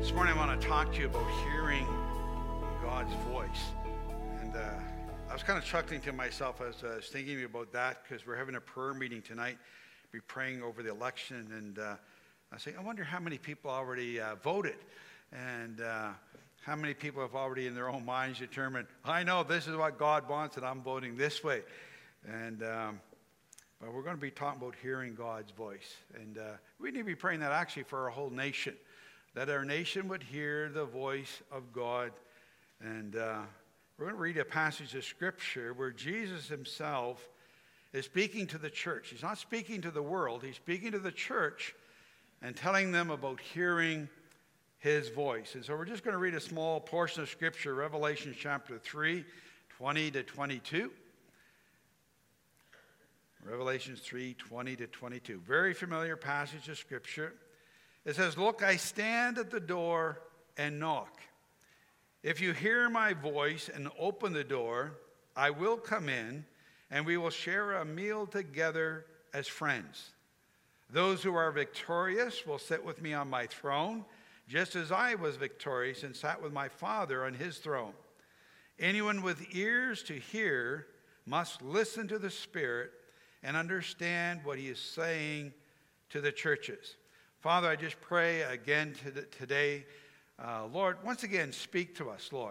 This morning I want to talk to you about hearing God's voice. And I was kind of chuckling to myself as I was thinking about that, because we're having a prayer meeting tonight. We'll be praying over the election, and I was saying, I wonder how many people already voted, and how many people have already in their own minds determined, I know this is what God wants and I'm voting this way. And but we're going to be talking about hearing God's voice. And we need to be praying that actually for our whole nation, that our nation would hear the voice of God. And we're going to read a passage of Scripture where Jesus himself is speaking to the church. He's not speaking to the world. He's speaking to the church and telling them about hearing his voice. And so we're just going to read a small portion of Scripture, Revelation chapter 3, 20 to 22. Revelation 3, 20 to 22. Very familiar passage of Scripture. It says, "Look, I stand at the door and knock. If you hear my voice and open the door, I will come in, and we will share a meal together as friends. Those who are victorious will sit with me on my throne, just as I was victorious and sat with my Father on his throne. Anyone with ears to hear must listen to the Spirit and understand what he is saying to the churches." Father, I just pray again today, Lord, once again, speak to us, Lord.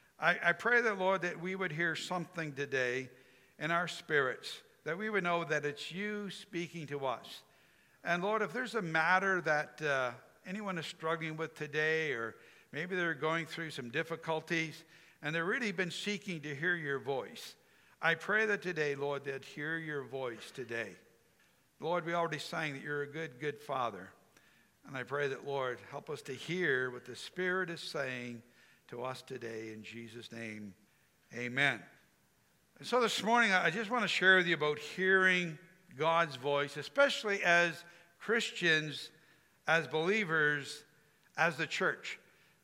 I pray that, Lord, that we would hear something today in our spirits, that we would know that it's you speaking to us. And Lord, if there's a matter that anyone is struggling with today, or maybe they're going through some difficulties, and they've really been seeking to hear your voice, I pray that today, Lord, they'd hear your voice today. Lord, we already sang that you're a good, good Father. And I pray that, Lord, help us to hear what the Spirit is saying to us today. In Jesus' name, amen. And so this morning, I just want to share with you about hearing God's voice, especially as Christians, as believers, as the church.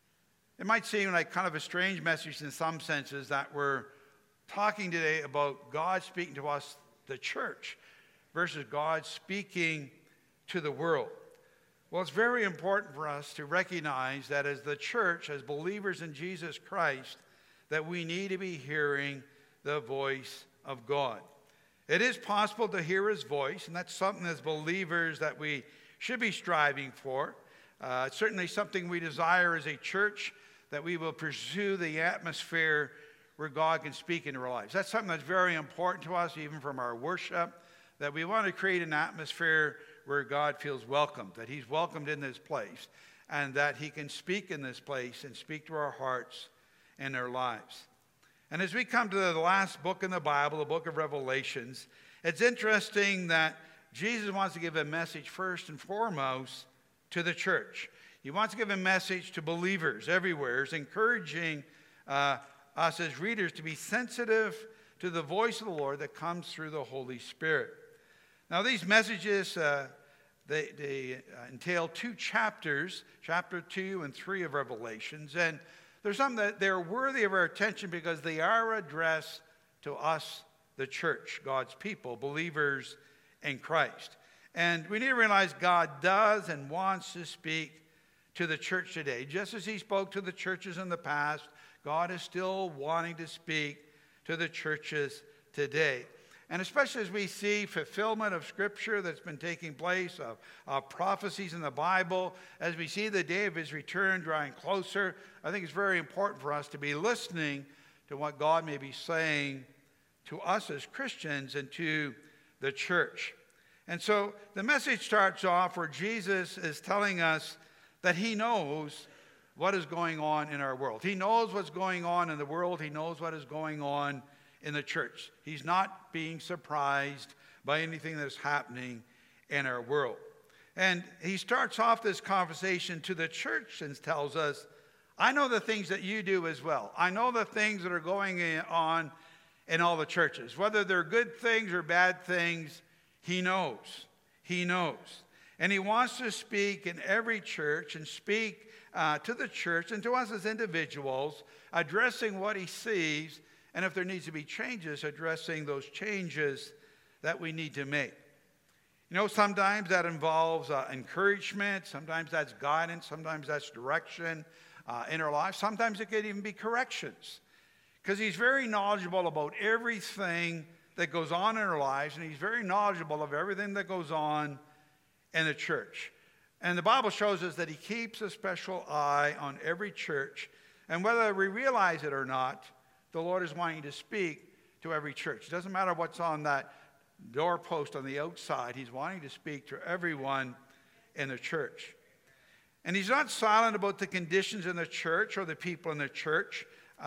It might seem like kind of a strange message in some senses that we're talking today about God speaking to us, the church, versus God speaking to the world. Well, it's very important for us to recognize that as the church, as believers in Jesus Christ, that we need to be hearing the voice of God. It is possible to hear his voice, and that's something as believers that we should be striving for. It's certainly something we desire as a church, that we will pursue the atmosphere where God can speak into our lives. That's something that's very important to us, even from our worship, that we want to create an atmosphere where God feels welcomed, that he's welcomed in this place, and that he can speak in this place and speak to our hearts and our lives. And as we come to the last book in the Bible, the book of Revelations, it's interesting that Jesus wants to give a message first and foremost to the church. He wants to give a message to believers everywhere. He's encouraging us as readers to be sensitive to the voice of the Lord that comes through the Holy Spirit. Now, these messages, they entail two chapters, chapter 2 and 3 of Revelations. And there's some that they're worthy of our attention because they are addressed to us, the church, God's people, believers in Christ. And we need to realize God does and wants to speak to the church today. Just as he spoke to the churches in the past, God is still wanting to speak to the churches today. And especially as we see fulfillment of Scripture that's been taking place, of prophecies in the Bible, as we see the day of his return drawing closer, I think it's very important for us to be listening to what God may be saying to us as Christians and to the church. And so the message starts off where Jesus is telling us that he knows what is going on in our world. He knows what's going on in the world. He knows what is going on in the church. He's not being surprised by anything that's happening in our world. And he starts off this conversation to the church and tells us, I know the things that you do as well. I know the things that are going on in all the churches. Whether they're good things or bad things, he knows. He knows. And he wants to speak in every church and speak to the church and to us as individuals, addressing what he sees, and if there needs to be changes, addressing those changes that we need to make. You know, sometimes that involves encouragement. Sometimes that's guidance. Sometimes that's direction in our lives. Sometimes it could even be corrections. Because he's very knowledgeable about everything that goes on in our lives, and he's very knowledgeable of everything that goes on in the church. And the Bible shows us that he keeps a special eye on every church. And whether we realize it or not, the Lord is wanting to speak to every church. It doesn't matter what's on that doorpost on the outside. He's wanting to speak to everyone in the church. And he's not silent about the conditions in the church or the people in the church.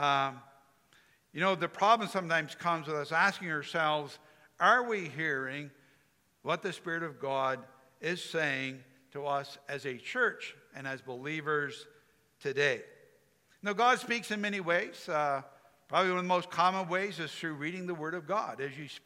You know, the problem sometimes comes with us asking ourselves, are we hearing what the Spirit of God is saying to us as a church and as believers today? Now, God speaks in many ways. Probably one of the most common ways is through reading the Word of God.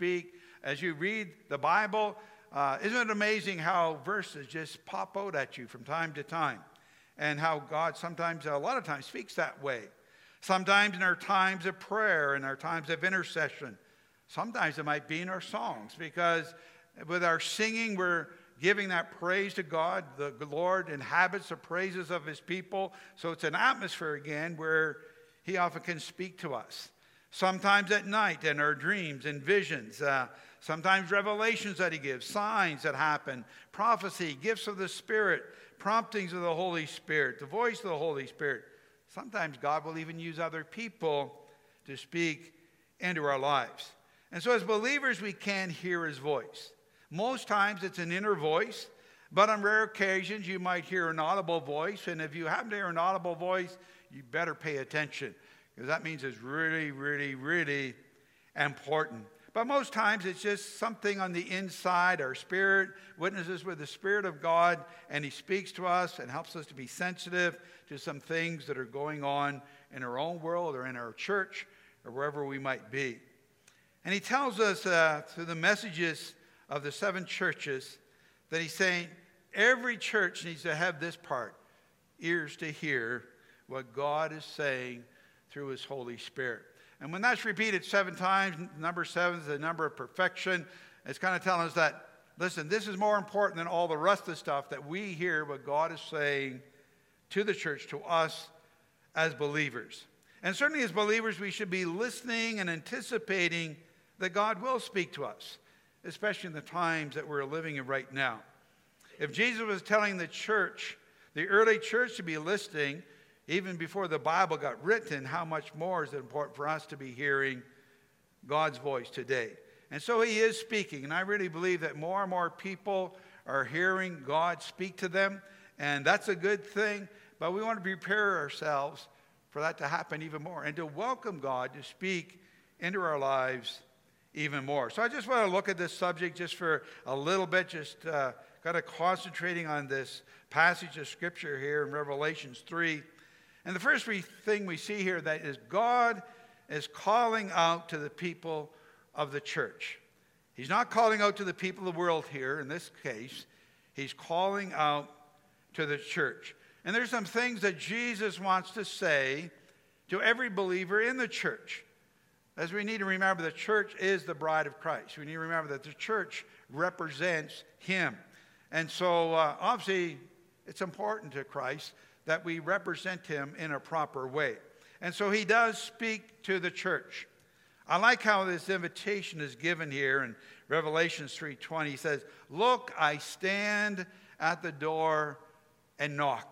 As you read the Bible, isn't it amazing how verses just pop out at you from time to time? And how God sometimes, a lot of times, speaks that way. Sometimes in our times of prayer, in our times of intercession. Sometimes it might be in our songs, because with our singing, we're giving that praise to God. The Lord inhabits the praises of his people. So it's an atmosphere again where he often can speak to us. Sometimes at night in our dreams and visions. Sometimes revelations that he gives, signs that happen, prophecy, gifts of the Spirit, promptings of the Holy Spirit, the voice of the Holy Spirit. Sometimes God will even use other people to speak into our lives. And so as believers, we can hear his voice. Most times it's an inner voice, but on rare occasions you might hear an audible voice. And if you happen to hear an audible voice, you better pay attention, because that means it's really, really, really important. But most times it's just something on the inside. Our spirit witnesses with the Spirit of God, and he speaks to us and helps us to be sensitive to some things that are going on in our own world or in our church or wherever we might be. And he tells us through the messages of the 7 churches that he's saying every church needs to have this part, ears to hear what God is saying through his Holy Spirit. And when that's repeated 7 times, number 7 is the number of perfection. It's kind of telling us that, listen, this is more important than all the rest of the stuff, that we hear what God is saying to the church, to us as believers. And certainly as believers, we should be listening and anticipating that God will speak to us, especially in the times that we're living in right now. If Jesus was telling the church, the early church, to be listening, even before the Bible got written, how much more is it important for us to be hearing God's voice today? And so he is speaking, and I really believe that more and more people are hearing God speak to them, and that's a good thing, but we want to prepare ourselves for that to happen even more, and to welcome God to speak into our lives even more. So I just want to look at this subject just for a little bit, just kind of concentrating on this passage of Scripture here in Revelations 3. And the first thing we see here that is God is calling out to the people of the church. He's not calling out to the people of the world here in this case. He's calling out to the church. And there's some things that Jesus wants to say to every believer in the church. As we need to remember, the church is the bride of Christ. We need to remember that the church represents him. And so obviously it's important to Christ that we represent him in a proper way. And so he does speak to the church. I like how this invitation is given here in Revelation 3:20. He says, "Look, I stand at the door and knock."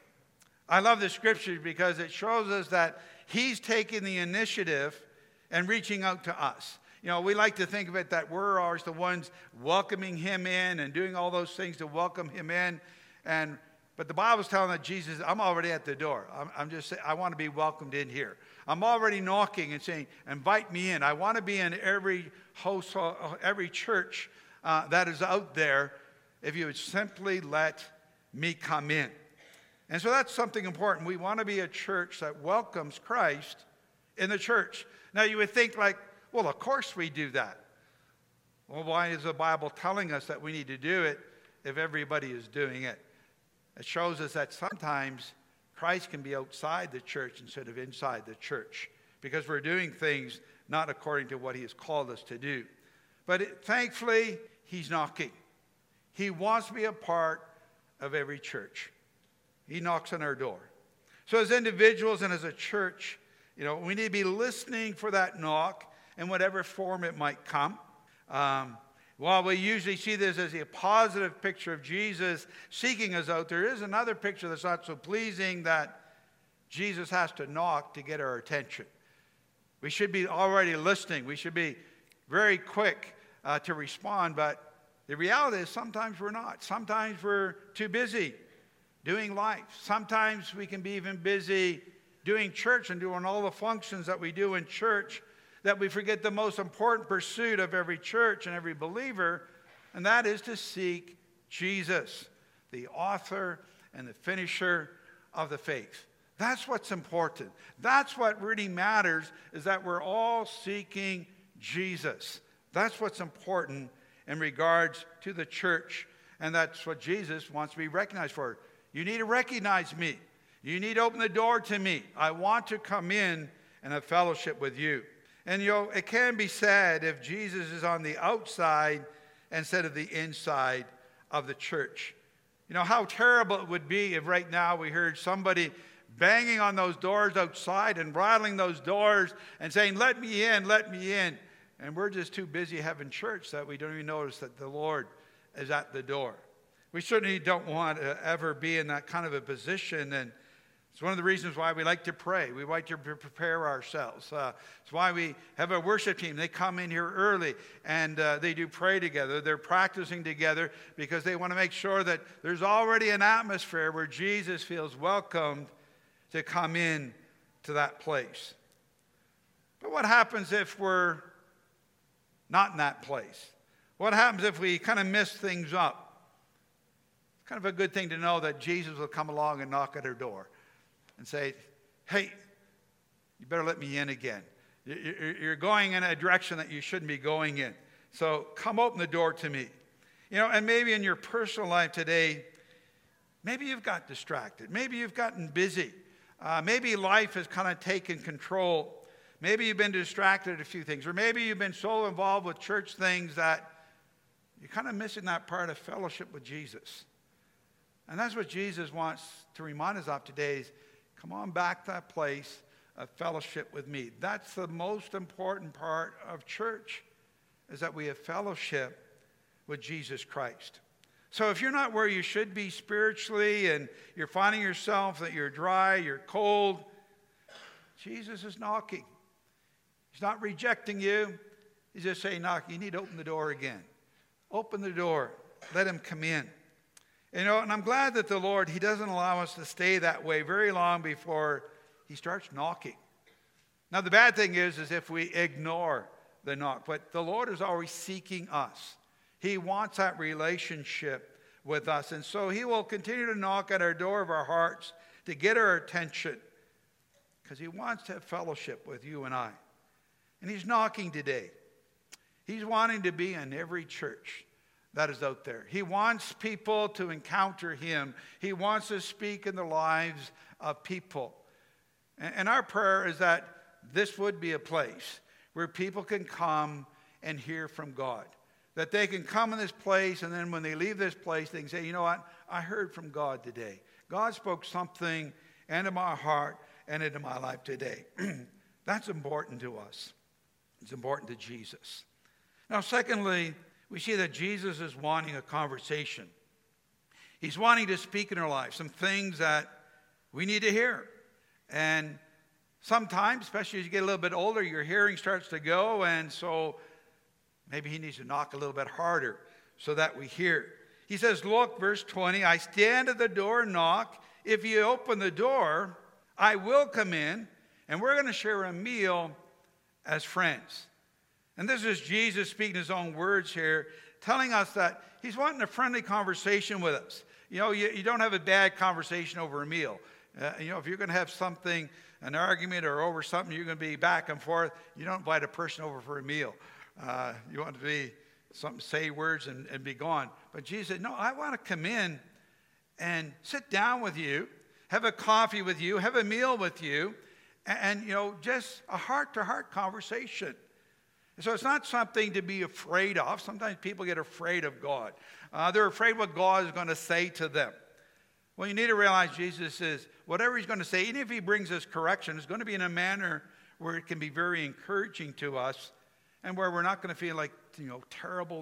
I love the scripture because it shows us that he's taking the initiative and reaching out to us. You know, we like to think of it that we're always the ones welcoming him in and doing all those things to welcome him in. But the Bible's telling that Jesus, I'm already at the door. I'm just saying, I want to be welcomed in here. I'm already knocking and saying, invite me in. I want to be in every household, every church that is out there, if you would simply let me come in. And so that's something important. We want to be a church that welcomes Christ in the church. Now you would think like, well, of course we do that. Well, why is the Bible telling us that we need to do it if everybody is doing it? It shows us that sometimes Christ can be outside the church instead of inside the church, because we're doing things not according to what he has called us to do. But thankfully, he's knocking. He wants to be a part of every church. He knocks on our door. So as individuals and as a church, we need to be listening for that knock in whatever form it might come. While we usually see this as a positive picture of Jesus seeking us out, there is another picture that's not so pleasing, that Jesus has to knock to get our attention. We should be already listening. We should be very quick to respond, but the reality is sometimes we're not. Sometimes we're too busy doing life. Sometimes we can be even busy doing church and doing all the functions that we do in church, that we forget the most important pursuit of every church and every believer, and that is to seek Jesus, the author and the finisher of the faith. That's what's important. That's what really matters, is that we're all seeking Jesus. That's what's important in regards to the church, and that's what Jesus wants to be recognized for. You need to recognize me. You need to open the door to me. I want to come in and have fellowship with you. And it can be said if Jesus is on the outside instead of the inside of the church. How terrible it would be if right now we heard somebody banging on those doors outside and rattling those doors and saying, let me in, let me in. And we're just too busy having church that we don't even notice that the Lord is at the door. We certainly don't want to ever be in that kind of a position, and it's one of the reasons why we like to pray. We like to prepare ourselves. It's why we have a worship team. They come in here early, and they do pray together. They're practicing together because they want to make sure that there's already an atmosphere where Jesus feels welcomed to come in to that place. But what happens if we're not in that place? What happens if we kind of miss things up? It's kind of a good thing to know that Jesus will come along and knock at our door and say, hey, you better let me in again. You're going in a direction that you shouldn't be going in. So come open the door to me. And maybe in your personal life today, maybe you've got distracted. Maybe you've gotten busy. Maybe life has kind of taken control. Maybe you've been distracted at a few things. Or maybe you've been so involved with church things that you're kind of missing that part of fellowship with Jesus. And that's what Jesus wants to remind us of today is, come on back to that place of fellowship with me. That's the most important part of church, is that we have fellowship with Jesus Christ. So if you're not where you should be spiritually and you're finding yourself that you're dry, you're cold, Jesus is knocking. He's not rejecting you. He's just saying, knock, you need to open the door again. Open the door. Let him come in. And I'm glad that the Lord, he doesn't allow us to stay that way very long before he starts knocking. Now, the bad thing is if we ignore the knock. But the Lord is always seeking us. He wants that relationship with us. And so he will continue to knock at our door of our hearts to get our attention, because he wants to have fellowship with you and I. And he's knocking today. He's wanting to be in every church that is out there. He wants people to encounter him. He wants to speak in the lives of people. And our prayer is that this would be a place where people can come and hear from God. That they can come in this place, and then when they leave this place, they can say, you know what? I heard from God today. God spoke something into my heart and into my life today. That's important to us. It's important to Jesus. Now, secondly, we see that Jesus is wanting a conversation. He's wanting to speak in our life, some things that we need to hear. And sometimes, especially as you get a little bit older, your hearing starts to go, and so maybe he needs to knock a little bit harder so that we hear. He says, look, verse 20, I stand at the door and knock. If you open the door, I will come in, and we're going to share a meal as friends. And this is Jesus speaking his own words here, telling us that he's wanting a friendly conversation with us. You don't have a bad conversation over a meal. If you're going to have something, an argument or over something, you're going to be back and forth. You don't invite a person over for a meal. You want to be something, say words and be gone. But Jesus said, no, I want to come in and sit down with you, have a coffee with you, have a meal with you, and just a heart-to-heart conversation. So it's not something to be afraid of. Sometimes people get afraid of God. They're afraid what God is going to say to them. Well, you need to realize Jesus is, whatever he's going to say, even if he brings us correction, it's going to be in a manner where it can be very encouraging to us and where we're not going to feel like, terrible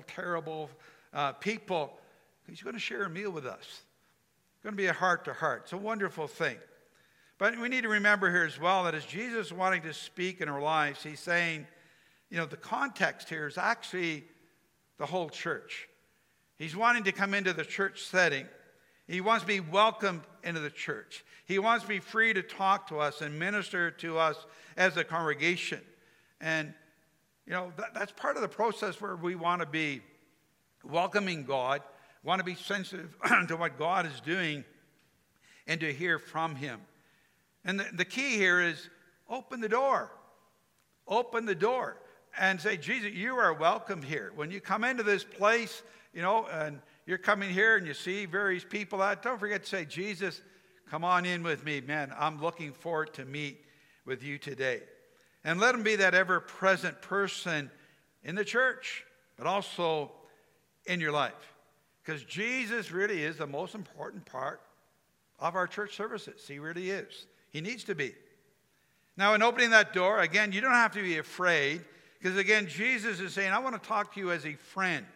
people. He's going to share a meal with us. It's going to be a heart-to-heart. It's a wonderful thing. But we need to remember here as well that as Jesus is wanting to speak in our lives, he's saying, the context here is actually the whole church. He's wanting to come into the church setting. He wants to be welcomed into the church. He wants to be free to talk to us and minister to us as a congregation. And, that's part of the process where we want to be welcoming God, want to be sensitive to what God is doing, and to hear from him. And the key here is open the door. Open the door and say, Jesus, you are welcome here. When you come into this place, and you're coming here and you see various people out, don't forget to say, Jesus, come on in with me, man. I'm looking forward to meet with you today. And let him be that ever-present person in the church, but also in your life. Because Jesus really is the most important part of our church services. He really is. He needs to be. Now, in opening that door, again, you don't have to be afraid. Because, again, Jesus is saying, I want to talk to you as a friend.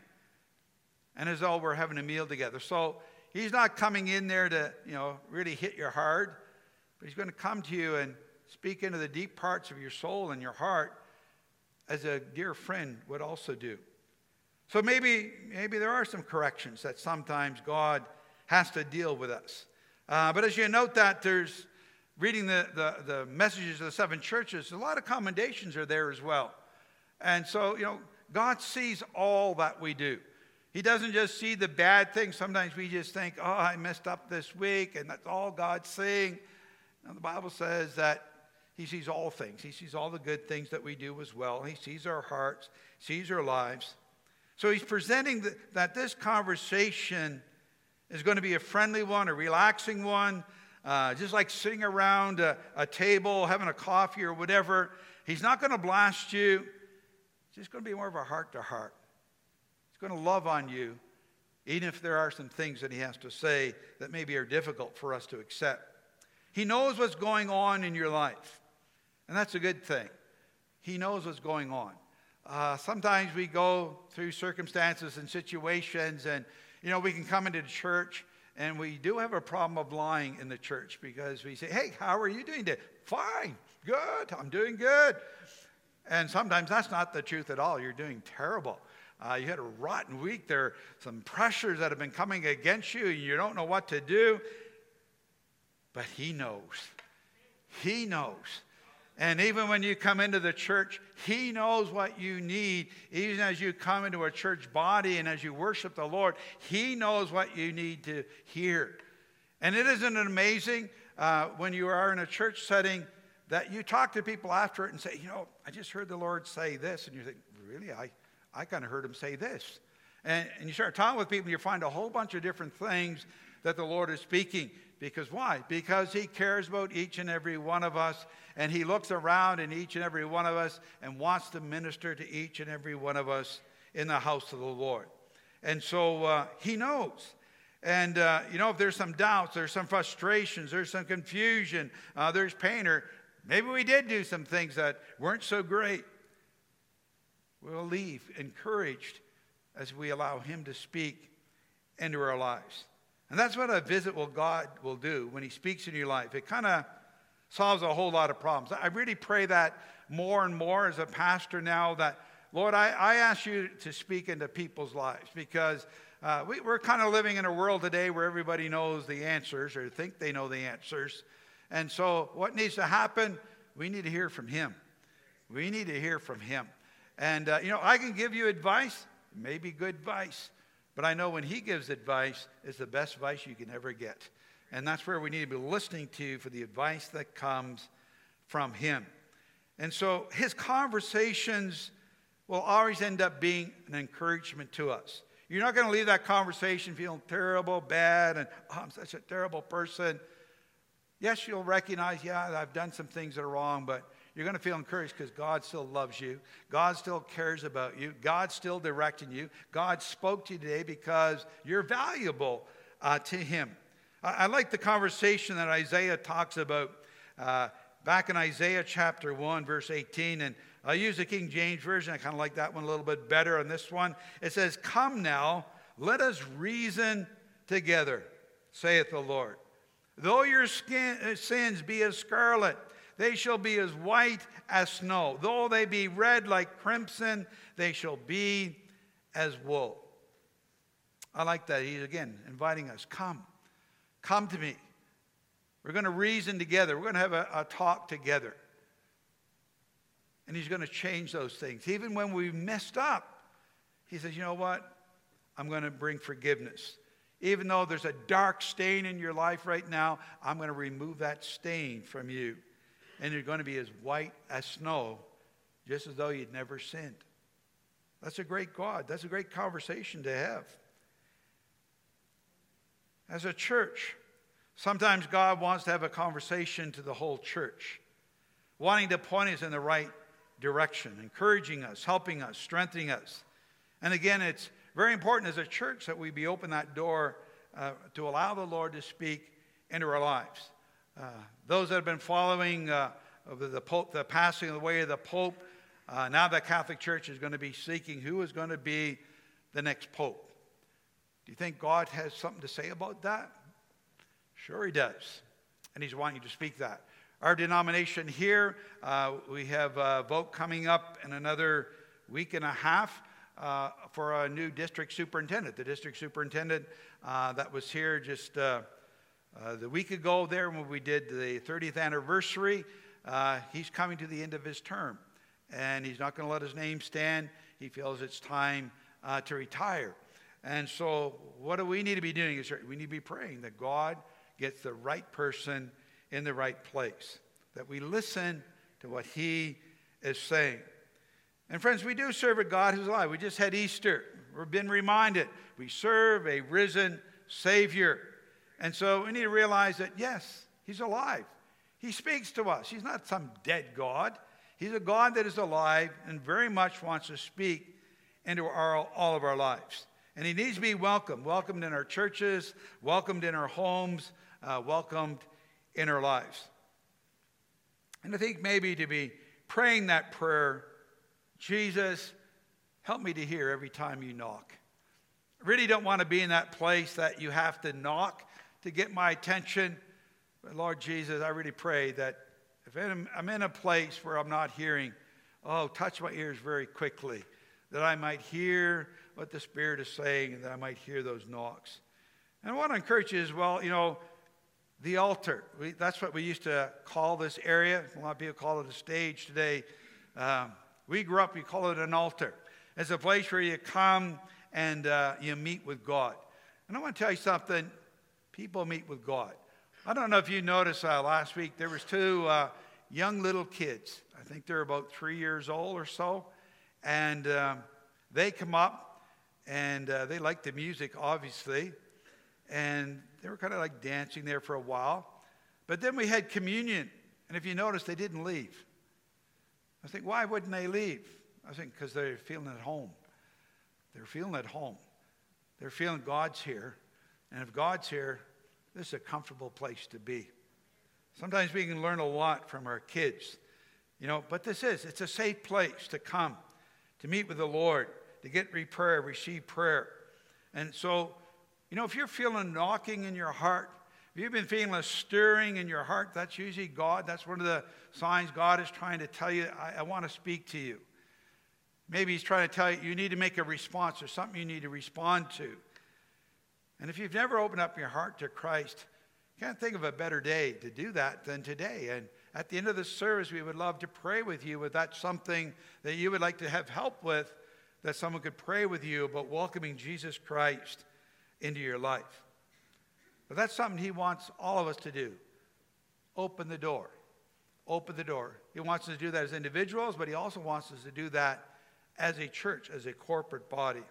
And as though we're having a meal together. So he's not coming in there to, really hit you hard. But he's going to come to you and speak into the deep parts of your soul and your heart as a dear friend would also do. So maybe there are some corrections that sometimes God has to deal with us. But as you note that there's reading the messages of the 7 churches, a lot of commendations are there as well. And so, God sees all that we do. He doesn't just see the bad things. Sometimes we just think, I messed up this week, and that's all God's seeing. Now, the Bible says that he sees all things. He sees all the good things that we do as well. He sees our hearts, sees our lives. So he's presenting that this conversation is going to be a friendly one, a relaxing one, just like sitting around a table, having a coffee or whatever. He's not going to blast you. It's just going to be more of a heart-to-heart. He's going to love on you, even if there are some things that he has to say that maybe are difficult for us to accept. He knows what's going on in your life, and that's a good thing. He knows what's going on. Sometimes we go through circumstances and situations, and, we can come into the church, and we do have a problem of lying in the church because we say, hey, how are you doing today? Fine, good, I'm doing good. And sometimes that's not the truth at all. You're doing terrible. You had a rotten week. There are some pressures that have been coming against you. You don't know what to do. But he knows. He knows. And even when you come into the church, he knows what you need. Even as you come into a church body and as you worship the Lord, he knows what you need to hear. And isn't it amazing when you are in a church setting that you talk to people after it and say, I just heard the Lord say this. And you think, really? I kind of heard him say this. And you start talking with people and you find a whole bunch of different things that the Lord is speaking. Because why? Because he cares about each and every one of us. And he looks around in each and every one of us and wants to minister to each and every one of us in the house of the Lord. And so he knows. And, if there's some doubts, there's some frustrations, there's some confusion, there's pain, or maybe we did do some things that weren't so great, we'll leave encouraged as we allow him to speak into our lives. And that's what a visit with God will do when he speaks in your life. It kind of solves a whole lot of problems. I really pray that more and more as a pastor now that, Lord, I ask you to speak into people's lives because we're kind of living in a world today where everybody knows the answers or think they know the answers. And so what needs to happen? We need to hear from him. We need to hear from him. And, I can give you advice, maybe good advice. But I know when he gives advice, it's the best advice you can ever get. And that's where we need to be listening to for the advice that comes from him. And so his conversations will always end up being an encouragement to us. You're not going to leave that conversation feeling terrible, bad, and I'm such a terrible person. Yes, you'll recognize, I've done some things that are wrong, but you're going to feel encouraged because God still loves you. God still cares about you. God's still directing you. God spoke to you today because you're valuable to him. I like the conversation that Isaiah talks about back in Isaiah chapter 1, verse 18. And I'll use the King James Version. I kind of like that one a little bit better on this one. It says, "Come now, let us reason together, saith the Lord. Though your sins be as scarlet, they shall be as white as snow. Though they be red like crimson, they shall be as wool." I like that. He's again inviting us. Come to me. We're going to reason together. We're going to have a talk together. And he's going to change those things. Even when we messed up, he says, you know what? I'm going to bring forgiveness. Even though there's a dark stain in your life right now, I'm going to remove that stain from you. And you're going to be as white as snow, just as though you'd never sinned. That's a great God. That's a great conversation to have. As a church, sometimes God wants to have a conversation to the whole church, wanting to point us in the right direction, encouraging us, helping us, strengthening us. And again, it's very important as a church that we be open that door to allow the Lord to speak into our lives. Those that have been following the Pope, the passing away of the Pope, now the Catholic Church is going to be seeking who is going to be the next Pope. Do you think God has something to say about that? Sure he does. And he's wanting you to speak that. Our denomination here, we have a vote coming up in another week and a half for a new district superintendent. The district superintendent that was here just the week ago there when we did the 30th anniversary, he's coming to the end of his term. And he's not going to let his name stand. He feels it's time to retire. And so what do we need to be doing? We need to be praying that God gets the right person in the right place, that we listen to what he is saying. And friends, we do serve a God who's alive. We just had Easter. We've been reminded we serve a risen Savior. And so we need to realize that, yes, he's alive. He speaks to us. He's not some dead God. He's a God that is alive and very much wants to speak into all of our lives. And he needs to be welcomed in our churches, welcomed in our homes, welcomed in our lives. And I think maybe to be praying that prayer, Jesus, help me to hear every time you knock. I really don't want to be in that place that you have to knock to get my attention. But Lord Jesus, I really pray that if I'm in a place where I'm not hearing, touch my ears very quickly, that I might hear what the Spirit is saying and that I might hear those knocks. And I want to encourage you as well, the altar. That's what we used to call this area. A lot of people call it a stage today. We grew up, we call it an altar. It's a place where you come and you meet with God. And I want to tell you something. People meet with God. I don't know if you noticed last week, there was two young little kids. I think they're about 3 years old or so. And they come up and they like the music, obviously. And they were kind of like dancing there for a while. But then we had communion. And if you notice, they didn't leave. I think, why wouldn't they leave? I think because they're feeling at home. They're feeling at home. They're feeling God's here. And if God's here, this is a comfortable place to be. Sometimes we can learn a lot from our kids. But it's a safe place to come, to meet with the Lord, to get prayer, receive prayer. And so, if you're feeling knocking in your heart, if you've been feeling a stirring in your heart, that's usually God. That's one of the signs God is trying to tell you, I want to speak to you. Maybe he's trying to tell you, you need to make a response or something you need to respond to. And if you've never opened up your heart to Christ, you can't think of a better day to do that than today. And at the end of the service, we would love to pray with you if that's something that you would like to have help with, that someone could pray with you about welcoming Jesus Christ into your life. But that's something he wants all of us to do. Open the door. Open the door. He wants us to do that as individuals, but he also wants us to do that as a church, as a corporate body.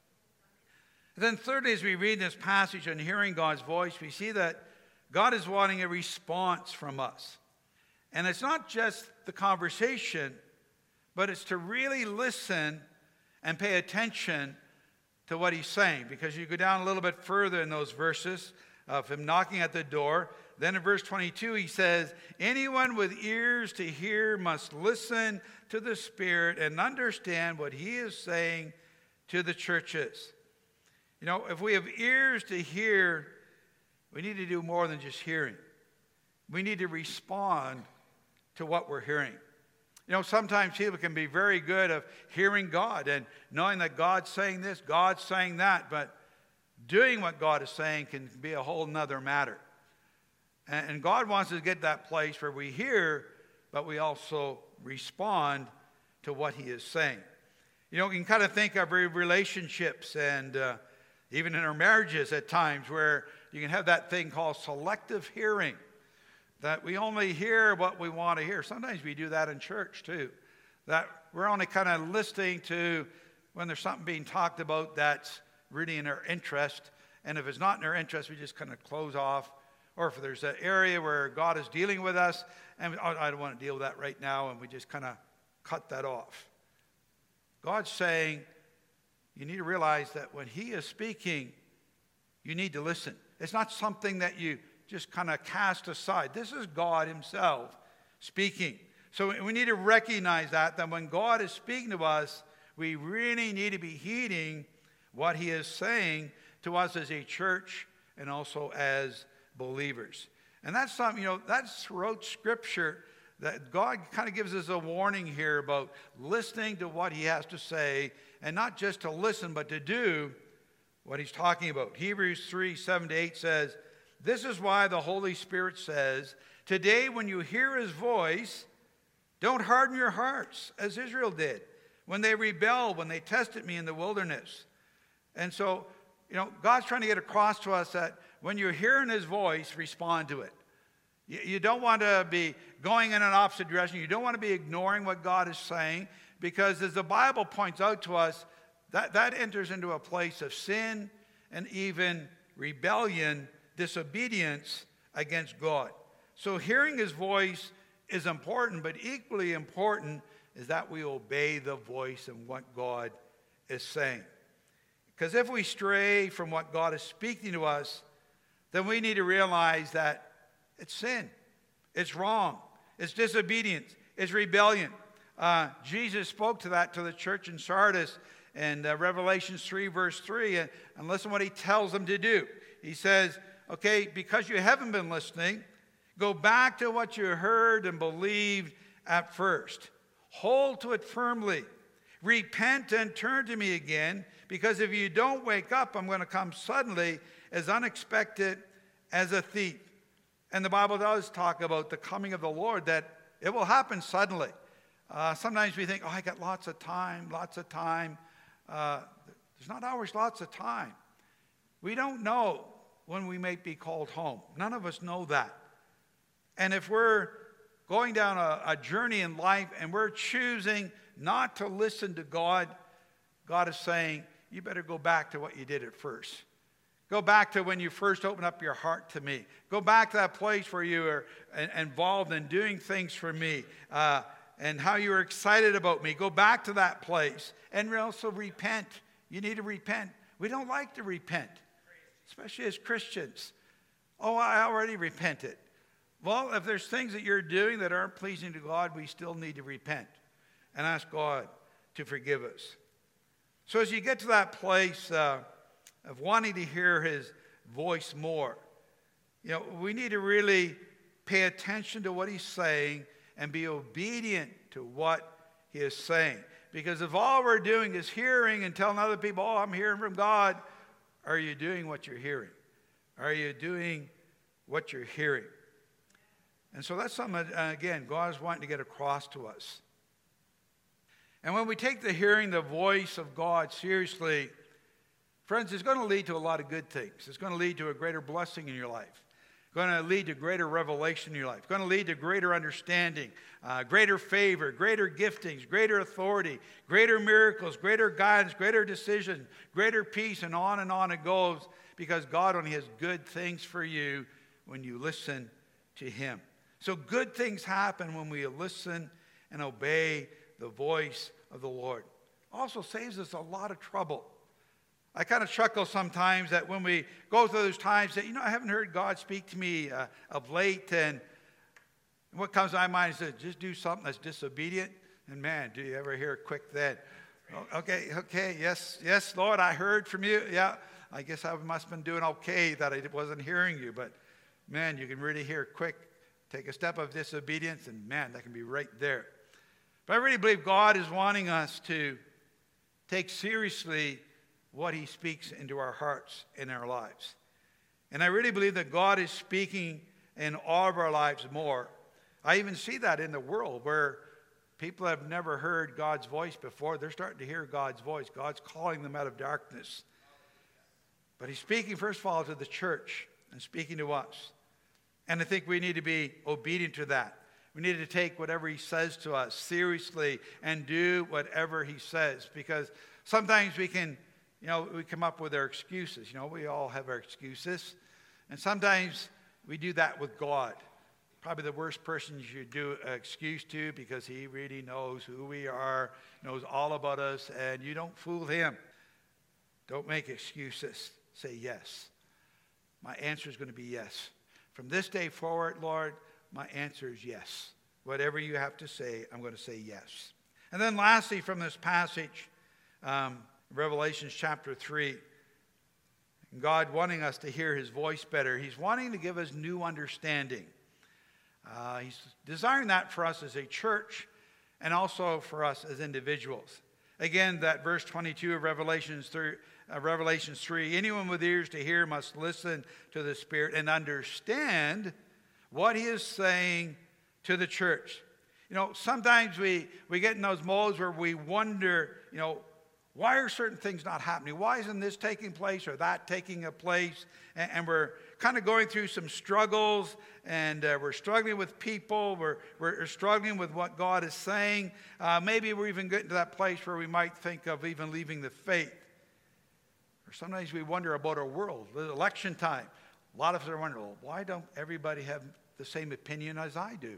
And then thirdly, as we read this passage on hearing God's voice, we see that God is wanting a response from us. And it's not just the conversation, but it's to really listen and pay attention to what he's saying. Because you go down a little bit further in those verses of him knocking at the door. Then in verse 22 he says, anyone with ears to hear must listen to the Spirit and understand what he is saying to the churches. You know, if we have ears to hear, we need to do more than just hearing. We need to respond to what we're hearing. You know, sometimes people can be very good at hearing God and knowing that God's saying this, God's saying that, but doing what God is saying can be a whole nother matter. And God wants us to get that place where we hear, but we also respond to what he is saying. You know, you can kind of think of relationships and even in our marriages at times where you can have that thing called selective hearing, that we only hear what we want to hear. Sometimes we do that in church too, that we're only kind of listening to when there's something being talked about that's really in our interest, and if it's not in our interest, we just kind of close off. Or if there's an area where God is dealing with us, and I don't want to deal with that right now, and we just kind of cut that off. God's saying, you need to realize that when he is speaking, you need to listen. It's not something that you just kind of cast aside. This is God himself speaking. So we need to recognize that when God is speaking to us, we really need to be heeding what he is saying to us as a church and also as believers. And that's something, you know, that's throughout Scripture that God kind of gives us a warning here about listening to what he has to say, and not just to listen, but to do what he's talking about. Hebrews 3:7-8 says, this is why the Holy Spirit says, today when you hear his voice, don't harden your hearts as Israel did when they rebelled, when they tested me in the wilderness. And so, you know, God's trying to get across to us that when you're hearing his voice, respond to it. You don't want to be going in an opposite direction. You don't want to be ignoring what God is saying, because as the Bible points out to us, that enters into a place of sin and even rebellion, disobedience against God. So hearing his voice is important, but equally important is that we obey the voice and what God is saying. Because if we stray from what God is speaking to us, then we need to realize that it's sin, it's wrong, it's disobedience, it's rebellion. Jesus spoke to that to the church in Sardis in Revelation 3 verse 3, and listen what he tells them to do. He says, okay, because you haven't been listening, go back to what you heard and believed at first. Hold to it firmly. Repent and turn to me again, because if you don't wake up, I'm going to come suddenly, as unexpected as a thief. And the Bible does talk about the coming of the Lord, that it will happen suddenly. Sometimes we think, oh, I got lots of time. There's not always lots of time. We don't know when we may be called home. None of us know that. And if we're going down a journey in life and we're choosing not to listen to God, God is saying, you better go back to what you did at first. Go back to when you first opened up your heart to me. Go back to that place where you were involved in doing things for me and how you were excited about me. Go back to that place and also repent. You need to repent. We don't like to repent, especially as Christians. Oh, I already repented. Well, if there's things that you're doing that aren't pleasing to God, we still need to repent and ask God to forgive us. So as you get to that place of wanting to hear his voice more, you know, we need to really pay attention to what he's saying and be obedient to what he is saying. Because if all we're doing is hearing and telling other people, oh, I'm hearing from God, are you doing what you're hearing? Are you doing what you're hearing? And so that's something that, again, God is wanting to get across to us. And when we take the hearing the voice of God seriously, friends, it's going to lead to a lot of good things. It's going to lead to a greater blessing in your life. It's going to lead to greater revelation in your life. It's going to lead to greater understanding, greater favor, greater giftings, greater authority, greater miracles, greater guidance, greater decision, greater peace, and on it goes, because God only has good things for you when you listen to him. So good things happen when we listen and obey the voice of the Lord. Also saves us a lot of trouble. I kind of chuckle sometimes that when we go through those times that, I haven't heard God speak to me of late, and what comes to my mind is just do something that's disobedient. And man, do you ever hear it quick then? Okay, yes, Lord, I heard from you. Yeah, I guess I must have been doing okay that I wasn't hearing you. But man, you can really hear quick. Take a step of disobedience, and man, that can be right there. But I really believe God is wanting us to take seriously what he speaks into our hearts and our lives. And I really believe that God is speaking in all of our lives more. I even see that in the world where people have never heard God's voice before. They're starting to hear God's voice. God's calling them out of darkness. But he's speaking, first of all, to the church and speaking to us. And I think we need to be obedient to that. We need to take whatever he says to us seriously and do whatever he says. Because sometimes we can, we come up with our excuses. We all have our excuses. And sometimes we do that with God. Probably the worst person you should do an excuse to, because he really knows who we are, knows all about us, and you don't fool him. Don't make excuses. Say yes. My answer is going to be yes. From this day forward, Lord, my answer is yes. Whatever you have to say, I'm going to say yes. And then lastly, from this passage, Revelation chapter 3, God wanting us to hear his voice better. He's wanting to give us new understanding. He's desiring that for us as a church and also for us as individuals. Again, that verse 22 of Revelation 3, anyone with ears to hear must listen to the Spirit and understand what he is saying to the church. Sometimes we get in those modes where we wonder, why are certain things not happening? Why isn't this taking place or that taking a place? And we're kind of going through some struggles, and we're struggling with people. We're struggling with what God is saying. Maybe we're even getting to that place where we might think of even leaving the faith. Or sometimes we wonder about our world. The election time. A lot of us are wondering, well, why don't everybody have the same opinion as I do?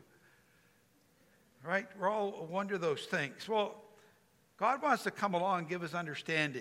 Right? We're all wonder those things. Well, God wants to come along and give us understanding.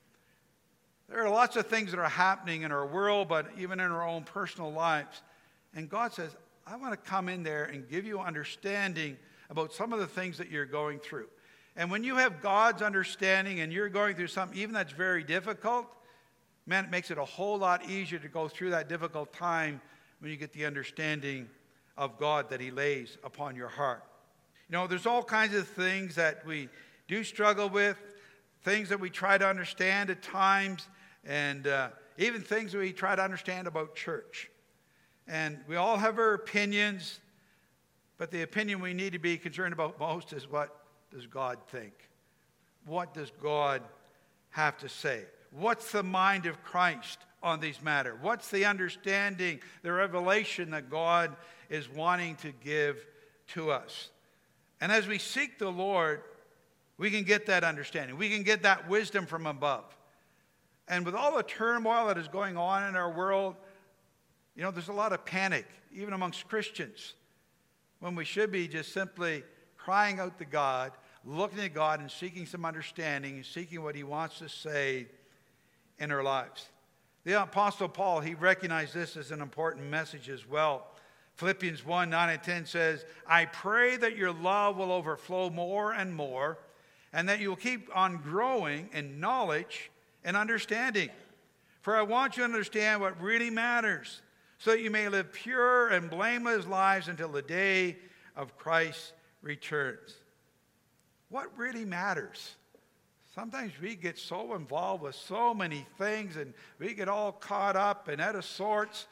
There are lots of things that are happening in our world, but even in our own personal lives. And God says, I want to come in there and give you understanding about some of the things that you're going through. And when you have God's understanding and you're going through something even that's very difficult, man, it makes it a whole lot easier to go through that difficult time when you get the understanding of God that he lays upon your heart. There's all kinds of things that we do struggle with, things that we try to understand at times, and even things that we try to understand about church. And we all have our opinions, but the opinion we need to be concerned about most is, what does God think? What does God have to say? What's the mind of Christ on these matters? What's the understanding, the revelation that God is wanting to give to us? And as we seek the Lord, we can get that understanding. We can get that wisdom from above. And with all the turmoil that is going on in our world, there's a lot of panic, even amongst Christians, when we should be just simply crying out to God, looking at God and seeking some understanding and seeking what he wants to say in our lives. The Apostle Paul, he recognized this as an important message as well. Philippians 1, 9 and 10 says, I pray that your love will overflow more and more, and that you will keep on growing in knowledge and understanding. For I want you to understand what really matters, so that you may live pure and blameless lives until the day of Christ returns. What really matters? Sometimes we get so involved with so many things, and we get all caught up and out of sorts.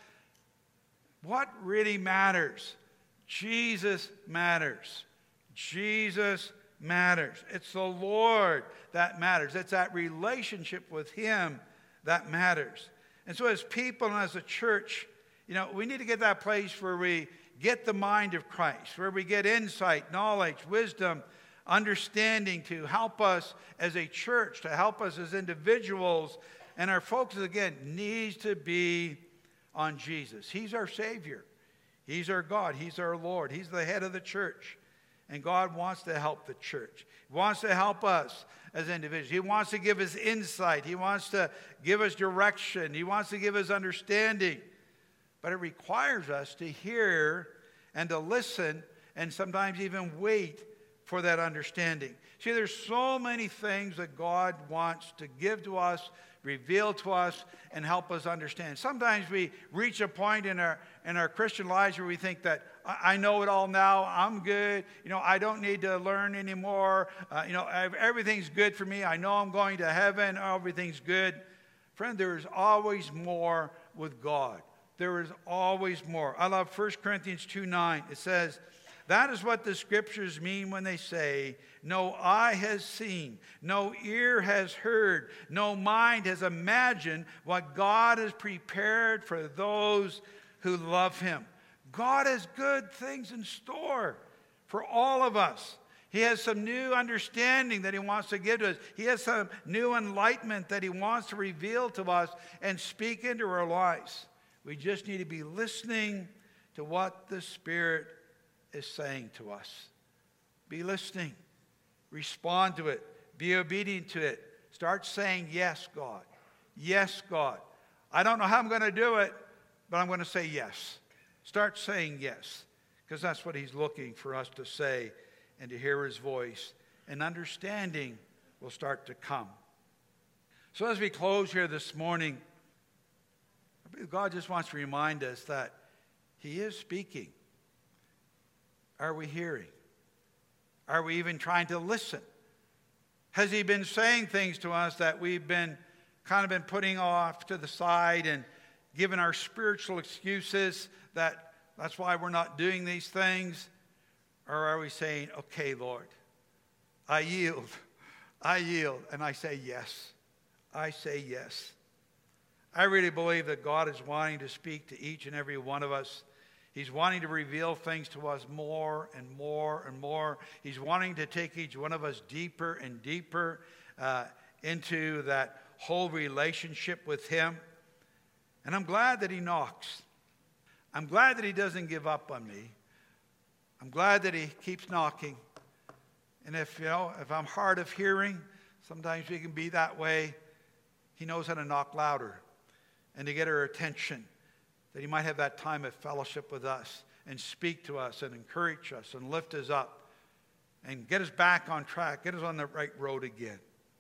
What really matters? Jesus matters. Jesus matters. It's the Lord that matters. It's that relationship with him that matters. And so as people and as a church, we need to get that place where we get the mind of Christ, where we get insight, knowledge, wisdom, understanding to help us as a church, to help us as individuals. And our focus, again, needs to be on Jesus. He's our Savior. He's our God. He's our Lord. He's the head of the church. And God wants to help the church. He wants to help us as individuals. He wants to give us insight. He wants to give us direction. He wants to give us understanding. But it requires us to hear and to listen and sometimes even wait for that understanding. See, there's so many things that God wants to give to us, reveal to us, and help us understand. Sometimes we reach a point in our Christian lives where we think that, I know it all now, I'm good, I don't need to learn anymore, everything's good for me, I know I'm going to heaven, everything's good. Friend, there is always more with God. There is always more. I love 1 Corinthians 2:9. It says, that is what the scriptures mean when they say, no eye has seen, no ear has heard, no mind has imagined what God has prepared for those who love him. God has good things in store for all of us. He has some new understanding that he wants to give to us. He has some new enlightenment that he wants to reveal to us and speak into our lives. We just need to be listening to what the Spirit is saying to us. Be listening. Respond to it. Be obedient to it. Start saying, yes, God. Yes, God. I don't know how I'm going to do it, but I'm going to say yes. Start saying yes, because that's what he's looking for us to say and to hear his voice. And understanding will start to come. So as we close here this morning, I believe God just wants to remind us that he is speaking. Are we hearing? Are we even trying to listen? Has he been saying things to us that we've been putting off to the side and giving our spiritual excuses that's why we're not doing these things? Or are we saying, okay, Lord, I yield, and I say yes. I say yes. I really believe that God is wanting to speak to each and every one of us. He's wanting to reveal things to us more and more and more. He's wanting to take each one of us deeper and deeper into that whole relationship with him. And I'm glad that he knocks. I'm glad that he doesn't give up on me. I'm glad that he keeps knocking. And if I'm hard of hearing, sometimes we can be that way. He knows how to knock louder and to get our attention, that he might have that time of fellowship with us and speak to us and encourage us and lift us up and get us back on track, get us on the right road again.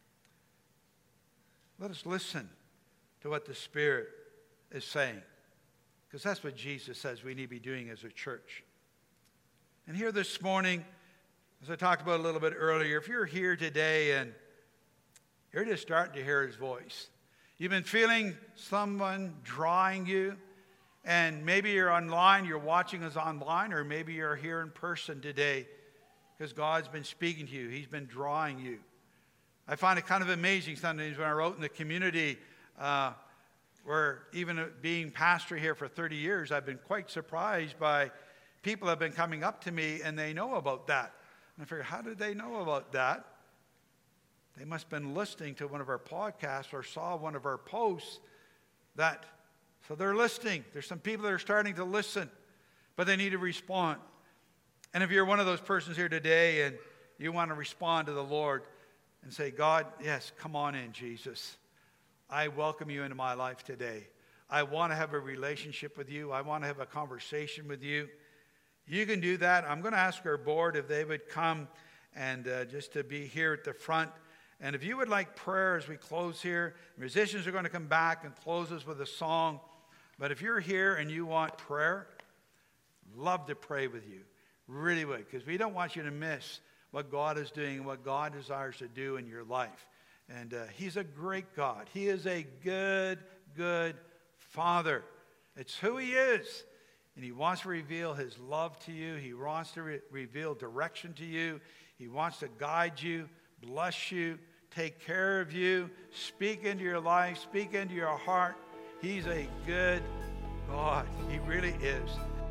Let us listen to what the Spirit is saying, because that's what Jesus says we need to be doing as a church. And here this morning, as I talked about a little bit earlier, if you're here today and you're just starting to hear his voice, you've been feeling someone drawing you, and maybe you're online, you're watching us online, or maybe you're here in person today because God's been speaking to you. He's been drawing you. I find it kind of amazing sometimes when I wrote in the community, where even being pastor here for 30 years, I've been quite surprised by people have been coming up to me and they know about that. And I figured, how did they know about that? They must have been listening to one of our podcasts or saw one of our posts so they're listening. There's some people that are starting to listen, but they need to respond. And if you're one of those persons here today and you want to respond to the Lord and say, God, yes, come on in, Jesus. I welcome you into my life today. I want to have a relationship with you. I want to have a conversation with you. You can do that. I'm going to ask our board if they would come and just to be here at the front. And if you would like prayer as we close here, musicians are going to come back and close us with a song. But if you're here and you want prayer, love to pray with you. Really would, because we don't want you to miss what God is doing, what God desires to do in your life. And he's a great God. He is a good, good Father. It's who he is. And he wants to reveal his love to you. He wants to reveal direction to you. He wants to guide you, bless you, take care of you, speak into your life, speak into your heart. He's a good God. He really is.